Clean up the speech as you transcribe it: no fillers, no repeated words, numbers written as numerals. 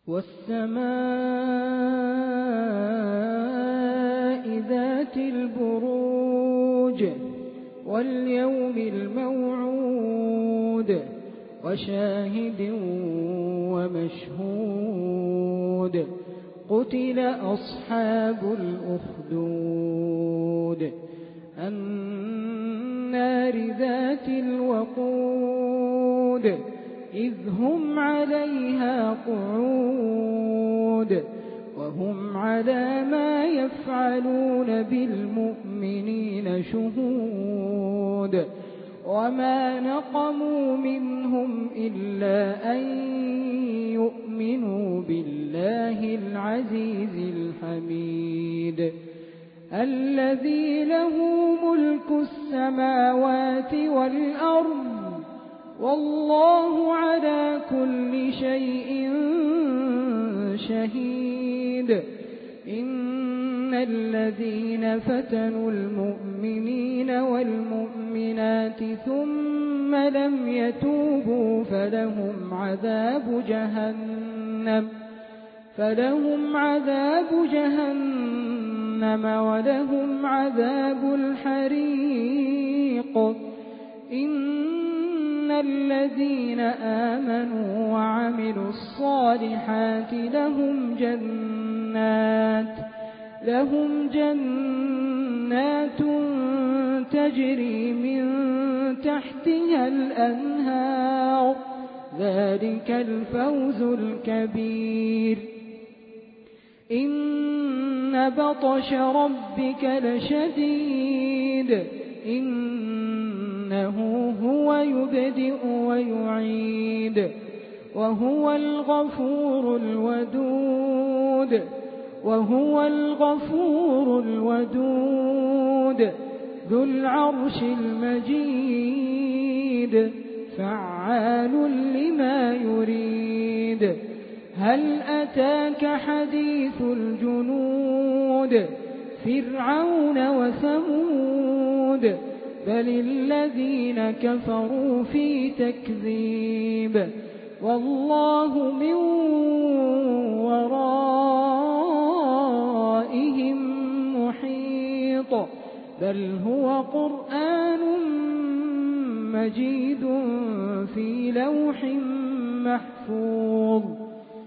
والسماء ذات البروج واليوم الموعود وشاهد ومشهود قتل أصحاب الأخدود النار ذات الوقود إذ هم عليها قعود وهم على ما يفعلون بالمؤمنين شهود وما نقموا منهم إلا أن يؤمنوا بالله العزيز الحميد الذي له ملك السماوات والأرض والله على كل شيء شهيد إن الذين فتنوا المؤمنين والمؤمنات ثم لم يتوبوا فلهم عذاب جهنم ولهم عذاب الحريق إن الذين آمنوا وعملوا الصالحات لهم جنات تجري من تحتها الأنهار ذلك الفوز الكبير إن بطش ربك لشديد إنه هو يبدئ ويعيد وهو الغفور الودود ذو العرش المجيد فعال لما يريد هل أتاك حديث الجنود فرعون وثمود بل الذين كفروا في تكذيب والله من ورائهم محيط بل هو قرآن مجيد في لوح محفوظ